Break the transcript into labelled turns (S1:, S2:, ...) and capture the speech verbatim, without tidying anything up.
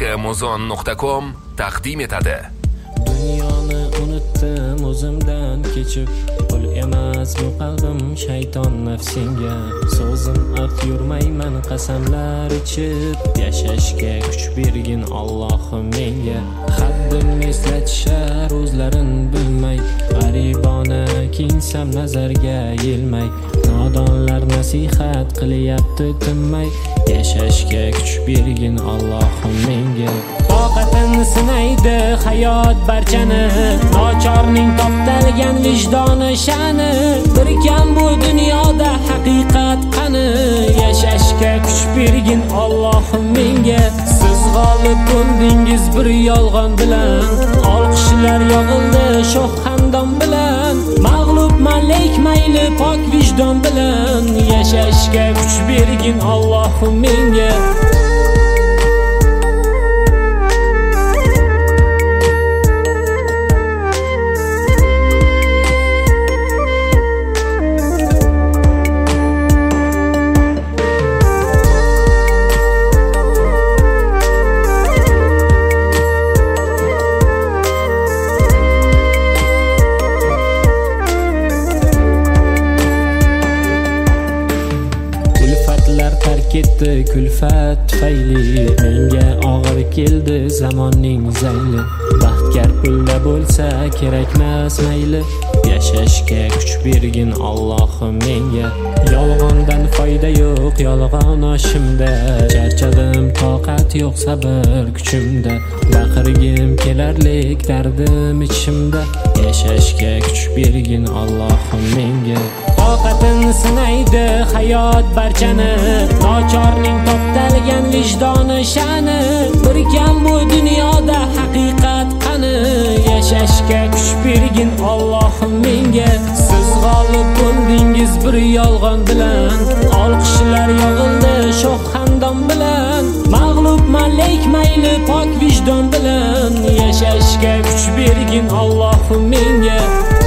S1: muzon nuqta com taqdim etadi.
S2: Dunyoni unutdim o'zimdan kechib, pul emas bu qalbim shayton nafsinga. So'zim aq yurmayman qasamlar ichib, yashashga kuch bergin Allohim menga. Haddim eslatishar o'zlarin bilmay, g'aribona kinsam nazarga yelmay. Nodonlar nasihat qilyapti tinmay, yashashga kuch bergin Allohim menga. Toqatin sinaydi hayot barchani, nochorning toptalgan vijdoni shani. Bir kam bu dunyoda haqiqat qani, yashashga kuch bergin Allohim menga. Siz g'olib bo'ldingiz bir yolg'on bilan, olqishlar yog'ildi shoh xandon bilan. Mag'lubman lek mayli pok vijdon bilan, yashashga kuch bergin Allohim menga. Ketdi kulfat tufayli, menga og'ir keldi zamonning zayli. Baxtkar pulda bo'lsa kerakmas mayli, yashashga kuch bergin Allohim menga. Yolg'ondan foyda yo'q yolg'on oshimda, charchadim toqat yo'q sabr kuchimda. Baqirgim kelarlik dardim ichimda, yashashga kuch bergin Allohim menga. Toqatin sinaydi hayot barchani, nochorning toptalgan vijdoni shani. Bir kam bu dunyoda haqiqat qani, yashashga kuch bergin Allohim menga. Siz g'olib bo'ldingiz bir yolg'on bilan, olqishlar yog'ildi shoh xandon bilan. Mag'lubman lek mayli pok vijdon bilan, yashashga kuch bergin Allohim menga.